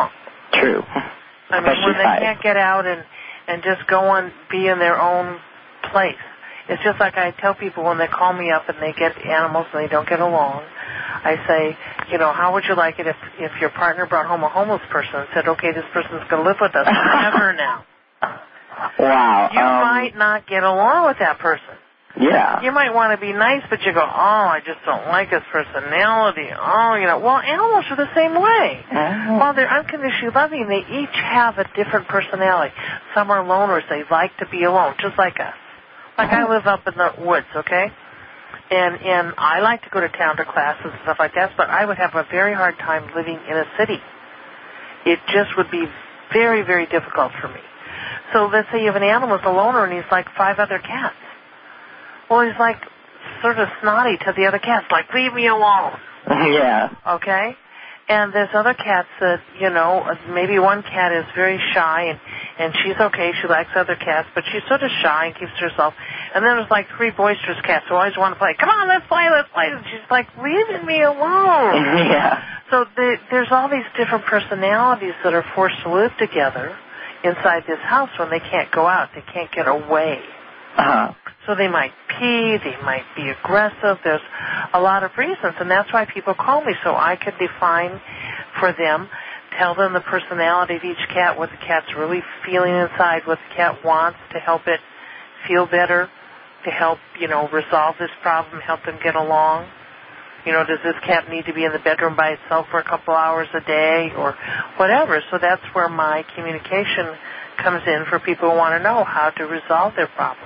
True. I mean, Especially when they five. can't get out and, and just go and be in their own place. It's just like I tell people when they call me up and they get animals and they don't get along, I say, you know, how would you like it if, if your partner brought home a homeless person and said, okay, this person's going to live with us forever now? Wow. You um, might not get along with that person. Yeah. You might want to be nice, but you go, oh, I just don't like his personality. Oh, you know, well, animals are the same way. Oh. While they're unconditionally loving, they each have a different personality. Some are loners. They like to be alone, just like us. Like I live up in the woods, okay? And and I like to go to town to classes and stuff like that, but I would have a very hard time living in a city. It just would be very, very difficult for me. So let's say you have an animal that's a loner and he's like five other cats. Well, he's like sort of snotty to the other cats, like, leave me alone. Yeah. Okay? And there's other cats that, you know, maybe one cat is very shy and, and she's okay, she likes other cats, but she's sort of shy and keeps to herself. And then there's like three boisterous cats who always want to play. Come on, let's play, let's play. And she's like, leave me alone. Yeah. So the, there's all these different personalities that are forced to live together inside this house when they can't go out. They can't get away. Uh-huh. So they might pee, they might be aggressive. There's a lot of reasons, and that's why people call me, so I could define for them, tell them the personality of each cat, what the cat's really feeling inside, what the cat wants to help it feel better, to help, you know, resolve this problem, help them get along. You know, does this cat need to be in the bedroom by itself for a couple hours a day or whatever? So that's where my communication comes in for people who want to know how to resolve their problem.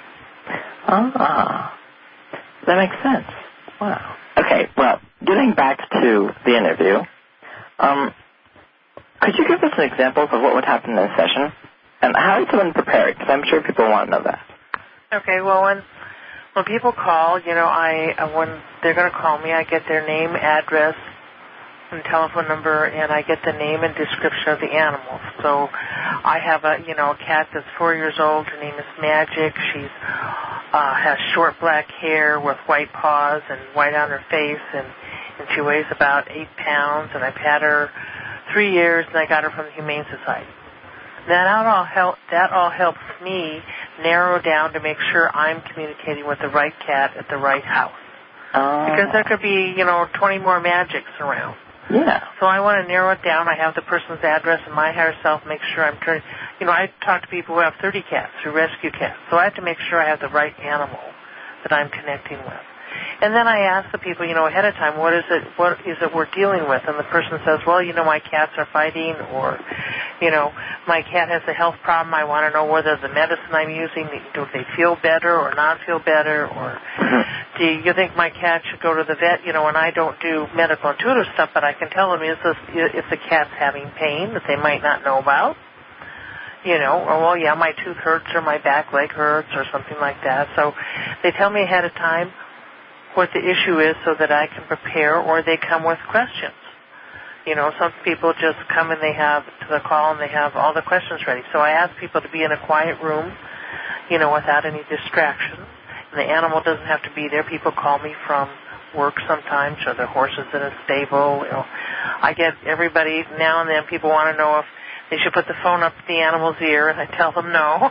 Ah, that makes sense. Wow. Okay, well, getting back to the interview, um, could you give us an example of what would happen in a session? And how is someone prepared? Because I'm sure people want to know that. Okay, well, when when people call, you know, I uh, when they're going to call me, I get their name, address, and telephone number, and I get the name and description of the animal. So I have a, you know, a cat that's four years old. Her name is Magic. She's uh, has short black hair with white paws and white on her face, and, and she weighs about eight pounds. And I've had her three years, and I got her from the Humane Society. That all help. That all helps me narrow down to make sure I'm communicating with the right cat at the right house. Uh, Because there could be, you know, twenty more Magics around. Yeah. So I want to narrow it down. I have the person's address and my higher self, make sure I'm turning. You know, I talk to people who have thirty cats, who rescue cats. So I have to make sure I have the right animal that I'm connecting with. And then I ask the people, you know, ahead of time, what is it, what is it we're dealing with? And the person says, well, you know, my cats are fighting, or, you know, my cat has a health problem. I want to know whether the medicine I'm using, do they feel better or not feel better, or do you think my cat should go to the vet? You know, and I don't do medical intuitive stuff, but I can tell them is this, if the cat's having pain that they might not know about. You know, or, well, yeah, my tooth hurts or my back leg hurts or something like that. So they tell me ahead of time what the issue is so that I can prepare, or they come with questions. You know, some people just come and they have to the call and they have all the questions ready. So I ask people to be in a quiet room, you know, without any distractions. And the animal doesn't have to be there. People call me from work sometimes, or their horses in a stable. You know, I get everybody now and then. People want to know if they should put the phone up to the animal's ear, and I tell them no.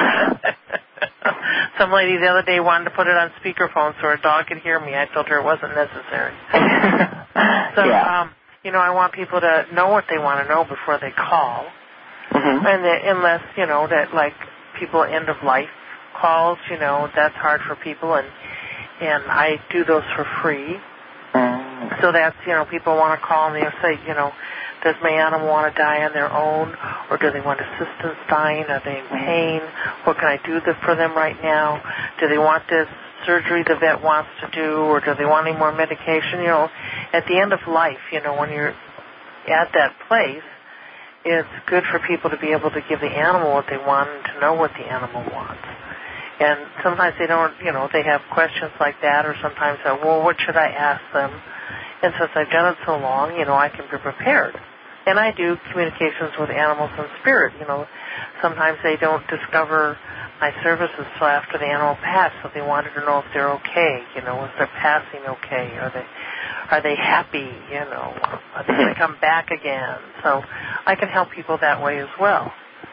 Some lady the other day wanted to put it on speakerphone so her dog could hear me. I told her it wasn't necessary. so, yeah. um, you know, I want people to know what they want to know before they call. Mm-hmm. And the, unless, you know, that like people end of life calls, you know, that's hard for people, and and I do those for free. Mm. So that's, you know, people want to call and they'll say, you know, does my animal want to die on their own, or do they want assistance dying? Are they in pain? What can I do for them right now? Do they want this surgery the vet wants to do, or do they want any more medication? You know, at the end of life, you know, when you're at that place, it's good for people to be able to give the animal what they want and to know what the animal wants. And sometimes they don't, you know, they have questions like that, or sometimes, uh, well, what should I ask them? And since I've done it so long, you know, I can be prepared. And I do communications with animals in spirit. You know, sometimes they don't discover my services until after the animal passed, so they wanted to know if they're okay. You know, is their passing okay? Are they Are they happy? You know, are they going to come back again? So I can help people that way as well.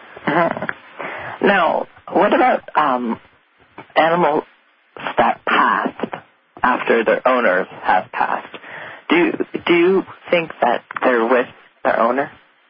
Mm-hmm. Now, what about um, animals that passed after their owners have passed? Do you, do you think that they're with their owner?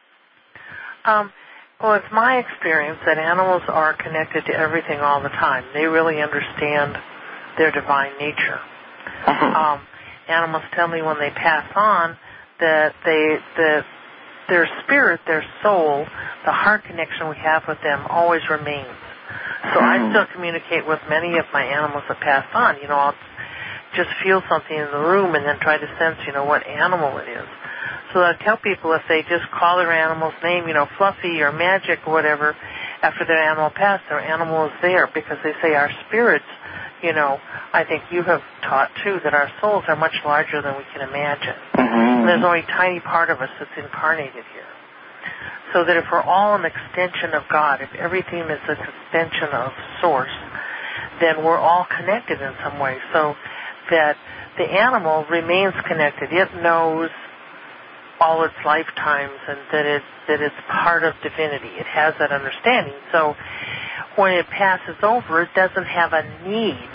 Um, well, it's my experience that animals are connected to everything all the time. They really understand their divine nature. Mm-hmm. Um, animals tell me when they pass on that they that their spirit, their soul, the heart connection we have with them always remains. So I still communicate with many of my animals that passed on. You know, I'll just feel something in the room and then try to sense, you know, what animal it is. So I tell people if they just call their animal's name, you know, Fluffy or Magic or whatever, after their animal passed, their animal is there because they say our spirits, you know, I think you have taught too that our souls are much larger than we can imagine. Mm-hmm. And there's only a tiny part of us that's incarnated here. So that if we're all an extension of God, if everything is an extension of Source, then we're all connected in some way. So that the animal remains connected. It knows all its lifetimes and that it that it's part of divinity. It has that understanding. So when it passes over, it doesn't have a need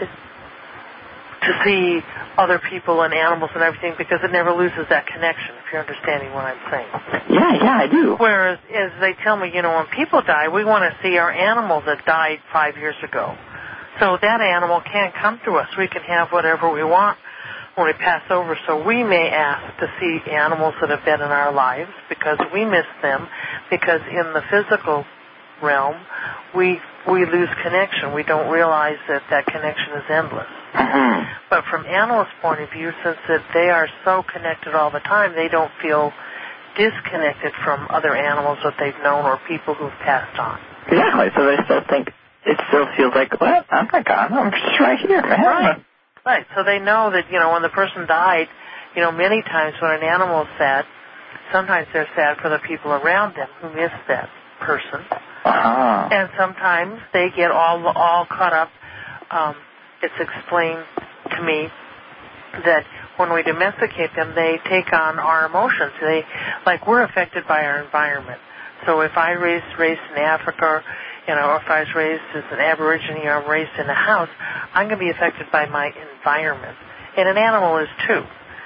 to see other people and animals and everything because it never loses that connection, if you're understanding what I'm saying. Yeah, yeah, I do. Whereas as they tell me, you know, when people die, we want to see our animal that died five years ago. So that animal can't come to us. We can have whatever we want when we pass over. So we may ask to see animals that have been in our lives because we miss them, because in the physical realm, we we lose connection. We don't realize that that connection is endless. Mm-hmm. But from animals' point of view, since that they are so connected all the time, they don't feel disconnected from other animals that they've known or people who've passed on. Exactly. So they still think, it still feels like, what? I'm not gone. I'm just right here, man. Right. Right. So they know that, you know, when the person died, you know, many times when an animal is sad, sometimes they're sad for the people around them who miss that person. Uh-huh. And sometimes they get all all caught up. Um, it's explained to me that when we domesticate them, they take on our emotions. They, like, we're affected by our environment. So if I raised raised in Africa, you know, if I was raised as an Aborigine or I'm raised in a house, I'm going to be affected by my environment. And an animal is too.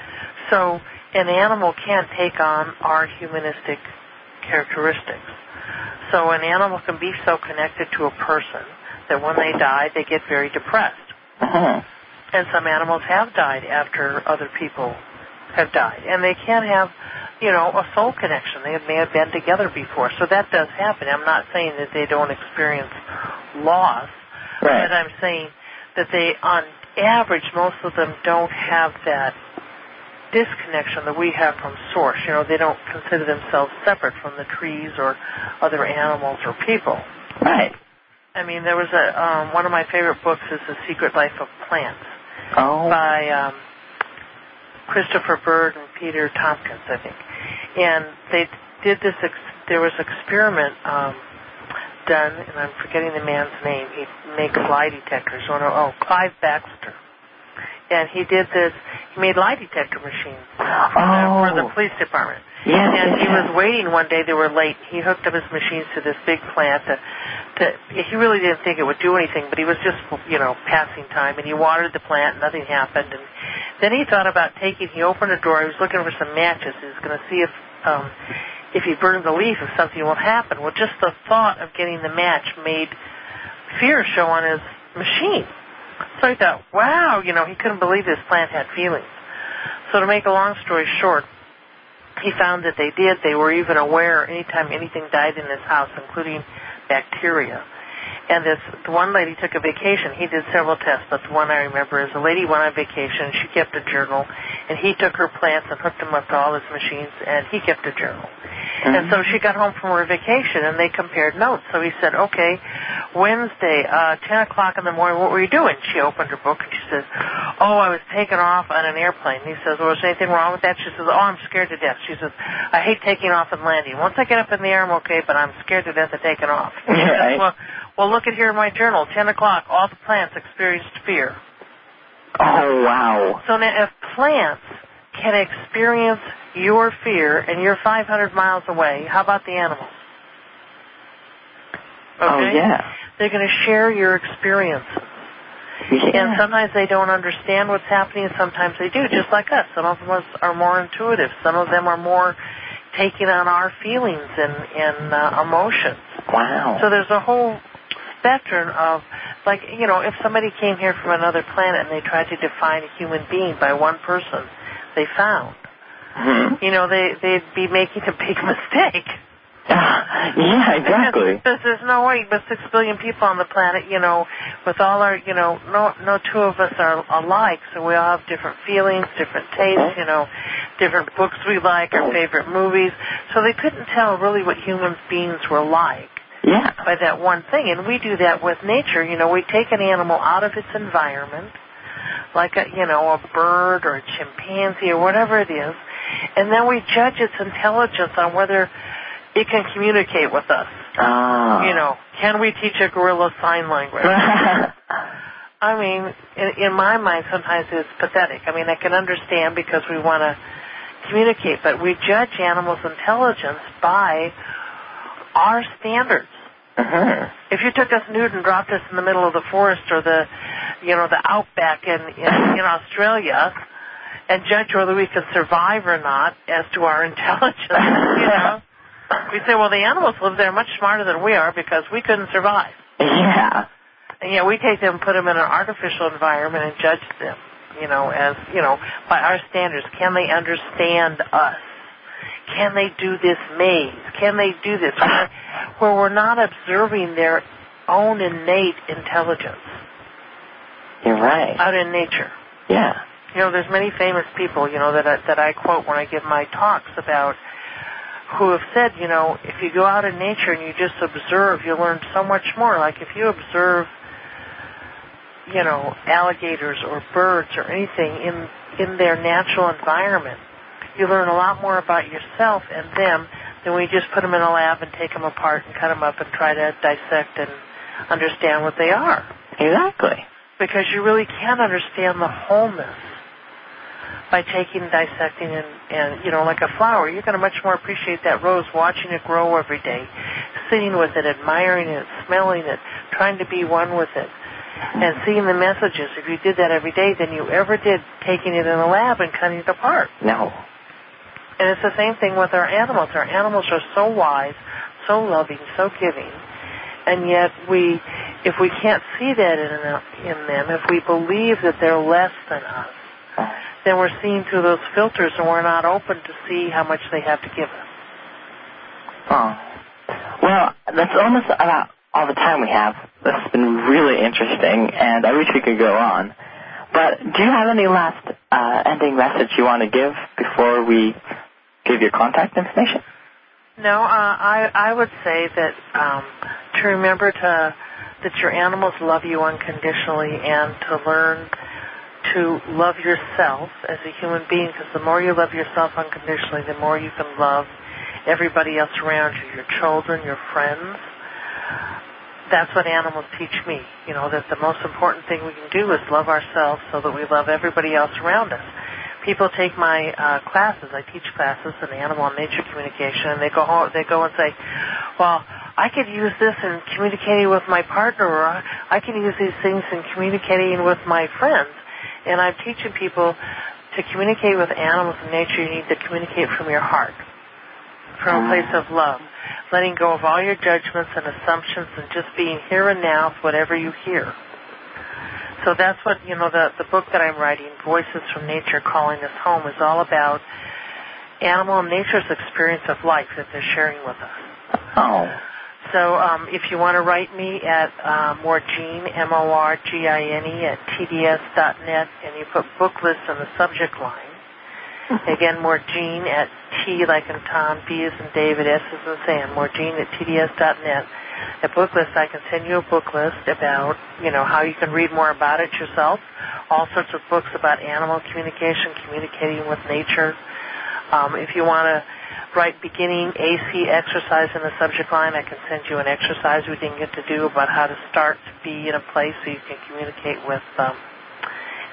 So an animal can't take on our humanistic characteristics. So an animal can be so connected to a person that when they die, they get very depressed. Uh-huh. And some animals have died after other people have died. And they can have, you know, a soul connection. They may have been together before. So that does happen. I'm not saying that they don't experience loss. Right. But I'm saying that they, on average, most of them don't have that disconnection that we have from Source. You know, they don't consider themselves separate from the trees or other animals or people. Right. I mean, there was a, um, one of my favorite books is The Secret Life of Plants. Oh. By um, Christopher Bird and Peter Tompkins, I think. And they did this, ex- there was an experiment um, done, and I'm forgetting the man's name. He makes lie detectors. Oh, no, oh, Clive Baxter. And he did this, he made lie detector machines oh. uh, for the police department. Yes, and yes, he yes. was waiting one day, they were late. He hooked up his machines to this big plant. To, to, he really didn't think it would do anything, but he was just, you know, passing time. And he watered the plant, nothing happened. And then he thought about taking, he opened a door, he was looking for some matches. He was going to see if, um, if he burned the leaf, if something will happen. Well, just the thought of getting the match made fear show on his machine. So he thought, wow, you know, he couldn't believe this plant had feelings. So to make a long story short, he found that they did. They were even aware anytime anything died in his house, including bacteria. And this the one lady took a vacation. He did several tests, but the one I remember is a lady went on vacation. She kept a journal, and he took her plants and hooked them up to all his machines, and he kept a journal. Mm-hmm. And so she got home from her vacation, and they compared notes. So he said, okay, Wednesday, uh, ten o'clock in the morning, what were you doing? She opened her book, and she says, oh, I was taking off on an airplane. He says, well, is there anything wrong with that? She says, oh, I'm scared to death. She says, I hate taking off and landing. Once I get up in the air, I'm okay, but I'm scared to death of taking off. He says, well, well, look at here in my journal, ten o'clock, all the plants experienced fear. Oh, wow. So now if plants can experience your fear, and you're five hundred miles away. How about the animals? Okay? Oh, yeah. They're going to share your experiences. Yeah. And sometimes they don't understand what's happening, and sometimes they do, just like us. Some of us are more intuitive. Some of them are more taking on our feelings and, and uh, emotions. Wow. So there's a whole spectrum of, like, you know, if somebody came here from another planet and they tried to define a human being by one person they found, Mm-hmm. you know, they, they'd be making a big mistake. Yeah, exactly. Because there's no way, with six billion people on the planet, you know, with all our, you know, no no two of us are alike, so we all have different feelings, different tastes, you know, different books we like, our favorite movies. So they couldn't tell really what human beings were like. Yeah. By that one thing. And we do that with nature. You know, we take an animal out of its environment, like a, you know, a bird or a chimpanzee or whatever it is, and then we judge its intelligence on whether it can communicate with us. Oh. You know, can we teach a gorilla sign language? I mean, in, in my mind, sometimes it's pathetic. I mean, I can understand because we want to communicate, but we judge animals' intelligence by our standards. Uh-huh. If you took us nude and dropped us in the middle of the forest or the, you know, the outback in, in, in Australia and judged whether we could survive or not as to our intelligence, you know, we say, well, the animals live there much smarter than we are because we couldn't survive. Yeah. And yet we take them and put them in an artificial environment and judge them, you know, as, you know, by our standards. Can they understand us? Can they do this maze? Can they do this? Where, where we're not observing their own innate intelligence. You're right. Out in nature. Yeah. You know, there's many famous people, you know, that I, that I quote when I give my talks about who have said, you know, if you go out in nature and you just observe, you learn so much more. Like if you observe, you know, alligators or birds or anything in in their natural environment, you learn a lot more about yourself and them than we just put them in a lab and take them apart and cut them up and try to dissect and understand what they are. Exactly. Because you really can understand the wholeness by taking, dissecting, and, and, you know, like a flower. You're going to much more appreciate that rose, watching it grow every day, sitting with it, admiring it, smelling it, trying to be one with it, and seeing the messages. If you did that every day than you ever did taking it in a lab and cutting it apart. No. And it's the same thing with our animals. Our animals are so wise, so loving, so giving, and yet we, if we can't see that in, in them, if we believe that they're less than us, then we're seeing through those filters and we're not open to see how much they have to give us. Oh. Well, that's almost about all the time we have. This has been really interesting, and I wish we could go on. But do you have any last uh, ending message you want to give before we give your contact information? No, uh, I, I would say that um, to remember to that your animals love you unconditionally and to learn to love yourself as a human being, because the more you love yourself unconditionally, the more you can love everybody else around you, your children, your friends. That's what animals teach me, you know, that the most important thing we can do is love ourselves so that we love everybody else around us. People take my uh, classes. I teach classes in animal and nature communication, and they go home, they go and say, well, I could use this in communicating with my partner, or I can use these things in communicating with my friends. And I'm teaching people to communicate with animals and nature. You need to communicate from your heart, from a place of love, letting go of all your judgments and assumptions and just being here and now with whatever you hear. So that's what, you know, the, the book that I'm writing, Voices from Nature Calling Us Home, is all about animal and nature's experience of life that they're sharing with us. Oh. So um, if you want to write me at uh, Morgine, M O R G I N E, at T D S dot net, and you put book list in the subject line. Mm-hmm. Again, Morgine at T like in Tom, B as in David, S as in Sam, Morgine at T D S dot net. At book list, I can send you a book list about, you know, how you can read more about it yourself, all sorts of books about animal communication, communicating with nature. Um, if you want to write beginning A C exercise in the subject line, I can send you an exercise we didn't get to do about how to start to be in a place so you can communicate with um,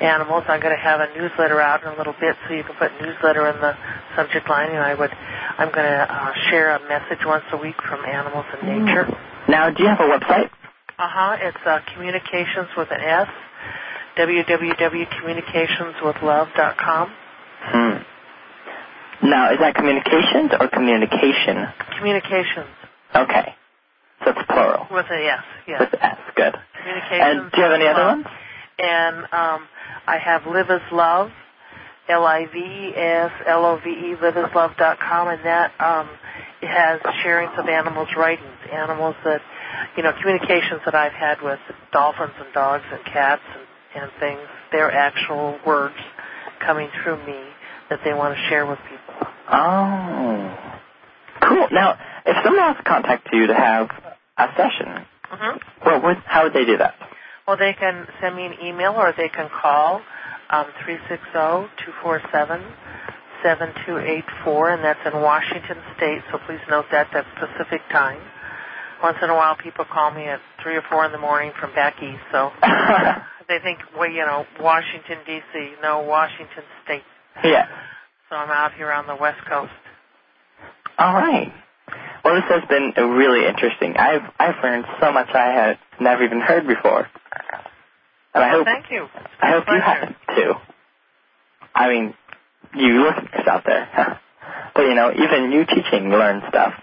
animals. I'm going to have a newsletter out in a little bit, so you can put newsletter in the subject line, and I would, I'm going to uh, share a message once a week from Animals in Nature. Now, do you have a website? Uh-huh. It's uh, Communications with an S, w w w dot communications with love dot com. Hmm. Now, is that communications or communication? Communications. Okay. So it's plural. With an S, yes. With an S, good. Communications. And do you have any other love. ones? And um, I have Live as Love, L I V E S L O V E, live as love dot com, and that um, it has sharings of animals' writings, animals that, you know, communications that I've had with dolphins and dogs and cats and, and things, their actual words coming through me that they want to share with people. Oh. Cool. Now, if someone wants to contact you to have a session, mm-hmm. what would, how would they do that? Well, they can send me an email or they can call um, three six zero, two four seven, seven two eight four, and that's in Washington State, so please note that. That's Pacific time. Once in a while, people call me at three or four in the morning from back east, so they think, well, you know, Washington, D C No, Washington State. Yeah. So I'm out here on the West Coast. All right. Well, this has been really interesting. I've I've learned so much I had never even heard before. And I well, hope, thank you. I hope you have too. I mean, you listeners out there. But, you know, even you teaching learn stuff.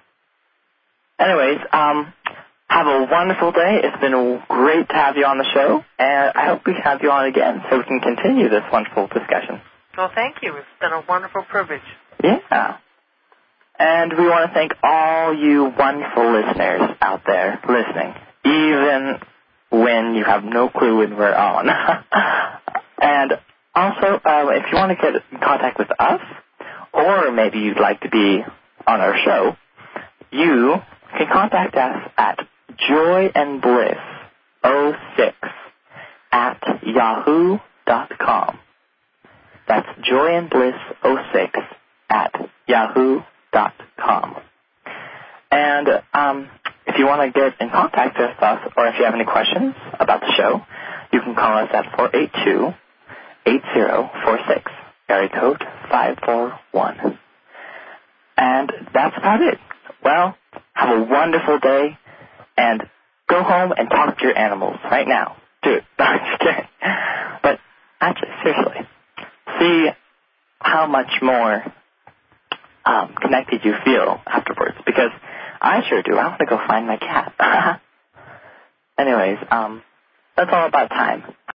Anyways, um, have a wonderful day. It's been great to have you on the show, and I hope we have you on again so we can continue this wonderful discussion. Well, thank you. It's been a wonderful privilege. Yeah. And we want to thank all you wonderful listeners out there listening, even when you have no clue when we're on. And also, uh, if you want to get in contact with us, or maybe you'd like to be on our show, you can contact us at joyandbliss oh six at yahoo dot com. That's joyandbliss oh six at yahoo dot com. And um, if you want to get in contact with us, or if you have any questions about the show, you can call us at four eight two, eight zero four six, area code five four one. And that's about it. Well, have a wonderful day, and go home and talk to your animals right now. Do it. No, I'm just kidding. But actually, seriously, see how much more um, connected you feel afterwards, because I sure do. I want to go find my cat. Anyways, um, that's all about time.